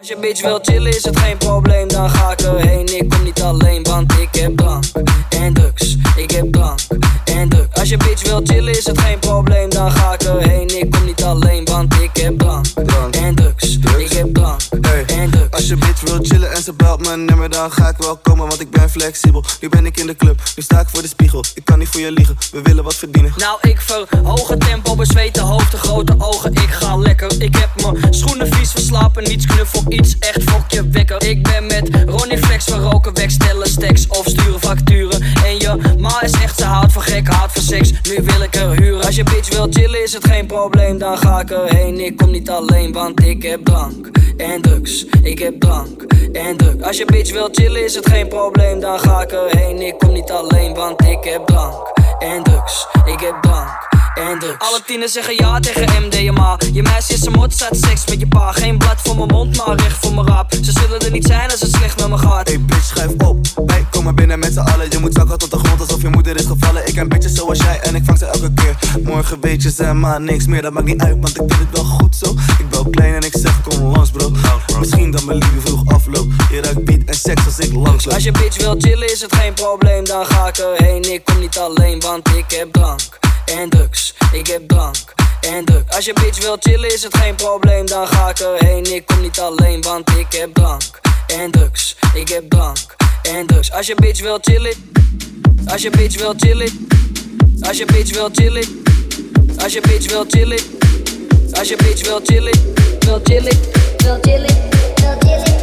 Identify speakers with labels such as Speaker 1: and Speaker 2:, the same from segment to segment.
Speaker 1: Als je bitch wil chillen is het geen probleem, dan ga ik erheen. Ik kom niet alleen, want ik heb drank en drugs. Ik heb drank en drugs. Als je bitch wil chillen is het geen probleem, dan ga ik erheen. Ik kom niet alleen, want ik heb drank en drugs. Ik heb drank en drugs.
Speaker 2: Als je bitch wil chillen en ze belt mijn nummer, dan ga ik wel komen, want ik ben flexibel. Nu ben ik in de club, nu sta ik voor de spiegel. Ik kan niet voor je liegen, we willen wat verdienen.
Speaker 1: Nou ik verhoog het tempo, bezweet hoofd, de grote ogen. Ik ga lekker, ik heb mijn schoenen vies verslapen. Niets knuffel, iets echt fokje wekker. Ik ben met Ronnie Flex, we roken weg, stellen stacks of sturen facturen. En je ma is echt, ze houdt van gek, houdt van seks. Nu wil ik er huren. Als je bitch wil chillen is het geen probleem, dan ga ik erheen. Ik kom niet alleen, want ik heb drank en drugs. Ik heb drank en drugs. Als je bitch wil chillen is het geen probleem, dan ga ik erheen. Ik kom niet alleen, want ik heb drank en drugs. Ik heb drank en drugs. Alle tieners zeggen ja tegen MDMA. Je meisje is een mot, staat seks met je pa. Geen blad voor mijn mond, maar recht voor mijn rap. Ze zullen er niet zijn als het slecht met me gaat.
Speaker 2: Hey bitch, schuif op. Wij komen binnen met z'n allen. Je moet zakken tot de grond alsof je moeder is gevallen. Ik ken bitches zoals jij en ik vang ze elke keer. Morgen weet je ze maar niks meer. Dat maakt niet uit, want ik vind het wel goed zo. Ik ben klein en ik zeg kom langs bro. Misschien dat mijn liefde vroeg afloopt. Je ruikt beat en seks als ik langsloop.
Speaker 1: Als je bitch wil chillen is het geen probleem, dan ga ik erheen. Ik kom niet alleen, want ik heb drank en drugs. Ik heb drank en drugs. Als je bitch wil chillen is het geen probleem, dan ga ik erheen. Ik kom niet alleen, want ik heb drank en drugs. Ik heb drank en drugs. Als je bitch wil chillen, als je bitch wil chillen, als je bitch wil chillen, als je bitch wil chillen, als je bitch wil chillen, wil chillen, wil chillen, wil chillen.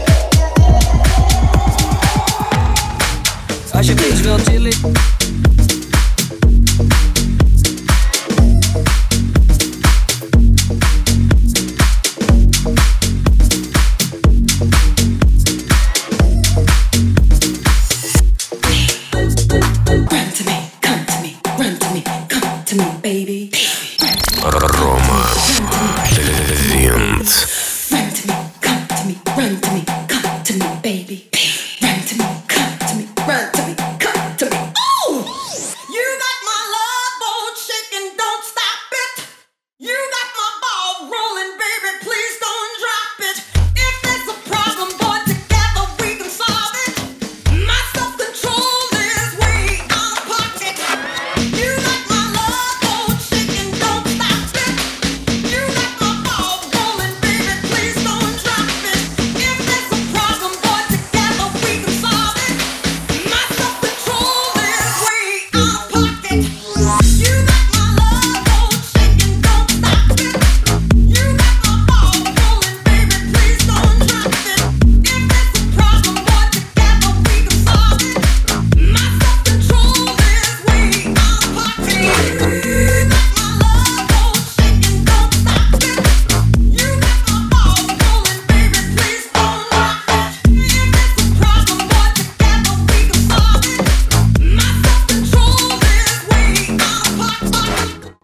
Speaker 1: Als je bitch wil chillen.
Speaker 3: Рома Винт.
Speaker 4: Run to me, come to me, run to me.